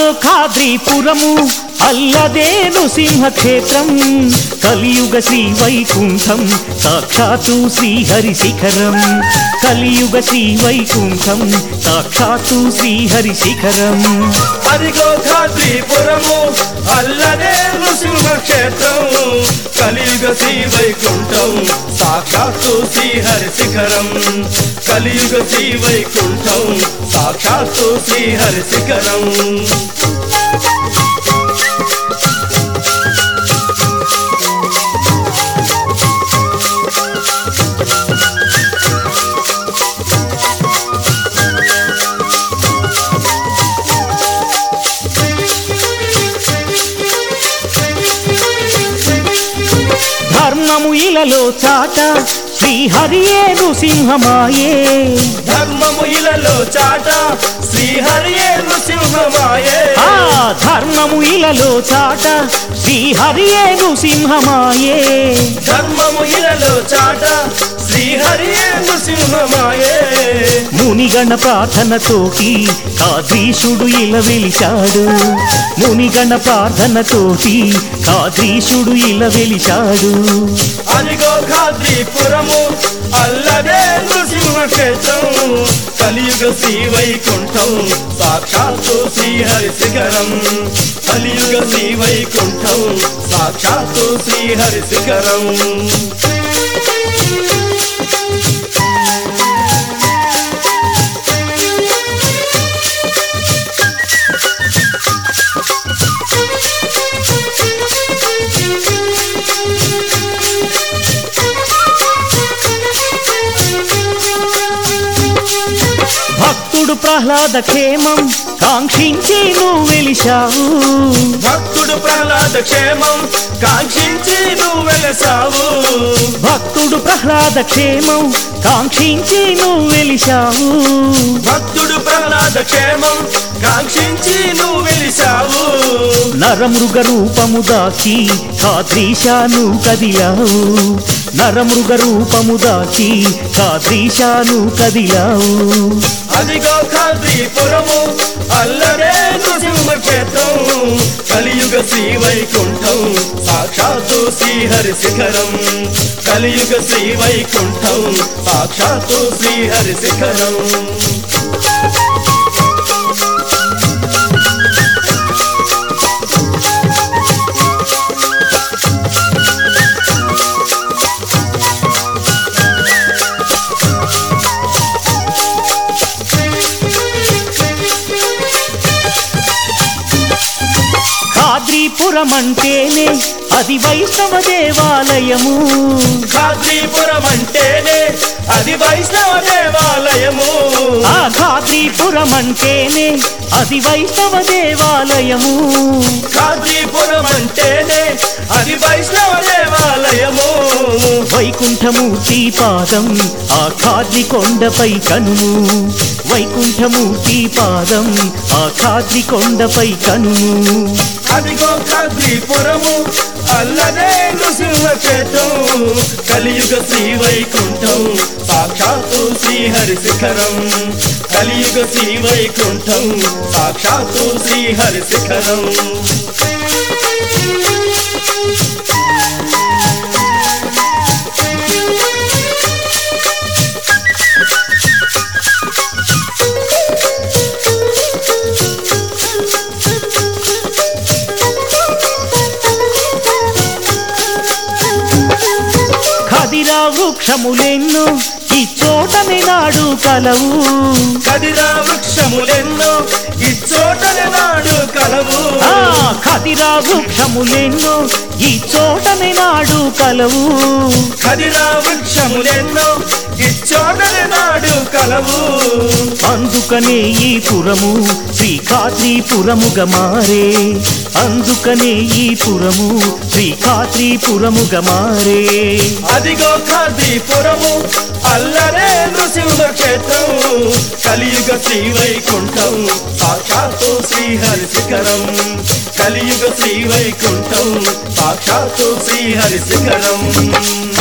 ఖాద్రీపురము అల్లదేను సింహక్షేత్రం కలియుగ శ్రీ వైకుంఠం సాక్షాత్తు శ్రీహరి శిఖరం కలియుగ శ్రీ వైకుంఠం సాక్షాత్తు శ్రీహరి శిఖరం అదిగో ఖాద్రీపురము అల్లదేను సింహక్షేత్రం కలియుగ శ్రీ వైకుంఠం సాక్షాత్తు శ్రీహరి శిఖరం కలియుగ శ్రీ వైకుంఠం సాక్షాత్తు శ్రీహరి శిఖరం ధర్మము ఇలలో చాట శ్రీహరియే నృసింహమాయే ధర్మము ఇలలో చాట శ్రీహరియే నృసింహమాయే ధర్మము ఇలలో చాట శ్రీహరియే నృసింహమాయే ధర్మము ఇలలో చాట శ్రీహరియే నృసింహమాయే మునిగణ ప్రార్థనతోటి ఖాద్రీశుడు ఇలా వెలిచాడు మునిగణ ప్రార్థనతోటి ఖాద్రీశుడు ఇలా వెలిచాడు అదిగో ఖాద్రీపురము అల్లదే నృసింహక్షేత్రం కలియుగ శ్రీ వైకుంఠం సాక్షాత్తు శ్రీహరి శిఖరం కలియుగ శ్రీ వైకుంఠం సాక్షాత్తు శ్రీహరి శిఖరం భక్తుడు ప్రహ్లాద క్షేమం కాంక్షించి నువ్వు వెలిశావు భక్తుడు ప్రహ్లాద క్షేమం కాంక్షించి నువ్వు వెలసావు భక్తుడు ప్రహ్లాద క్షేమం కాంక్షించి నువ్వు వెలిశావు భక్తుడు ప్రహ్లాద క్షేమం కాంక్షించి నువ్వు వెలిసావు నరమృగ రూపము దాచి ఖాద్రీశాను కదిలావు నరమృగ రూపము దాచి ఖాద్రీశాను కదిలావు అదిగో ఖాద్రీపురము అల్లరే నృసింహక్షేత్రం కలియుగ శ్రీ వైకుంఠం సాక్షాత్తు శ్రీహరి శిఖరం కలియుగ శ్రీ వైకుంఠం సాక్షాత్తు శ్రీహరి శిఖరం ఖాద్రీపురం అంటేనే అది వైష్ణవ దేవాలయము ఖాద్రీపురం అంటేనే అది వైష్ణవ దేవాలయము ఖాద్రీపురం అంటేనే అది వైష్ణవ దేవాలయము ఖాద్రీపురం అంటేనే అది వైష్ణవ దేవాలయము వైకుంఠమూర్తి పాదం ఆ ఖాద్రి కొండపై కనుము వైకుంఠమూర్తి పాదం ఆ ఖాద్రి కొండపై కనుము అదిగో ఖాద్రీపురము అల్లదే నృసింహక్షేత్రం కలియుగ శ్రీ వైకుంఠం సాక్షాత్తు శ్రీహరి శిఖరం కలియుగ శ్రీ వైకుంఠం సాక్షాత్తు శ్రీహరి శిఖరం ఖదిరా వృక్షములెన్నో ఈ చోటనే నాడు కలవు ఖదిరా వృక్షములెన్నో ఈ చోటనే నాడు కలవు ఖదిరా వృక్షములెన్నో ఈ చోటనే నాడు కలవు ఖదిరా వృక్షములెన్నో ఈ చోటనే నాడు కలవు అందుకనే ఈ పురము శ్రీ ఖాద్రీపురముగా మారే అందుకనే ఈ పురము శ్రీ ఖాద్రీపురముగా మారే అదిగో ఖాద్రీపురము అల్లరే నృసింహక్షేత్రం కలియుగ శ్రీ వైకుంఠం సాక్షాత్తు శ్రీహరి శిఖరం కలియుగ శ్రీ వైకుంఠం సాక్షాత్తు శ్రీహరి శిఖరం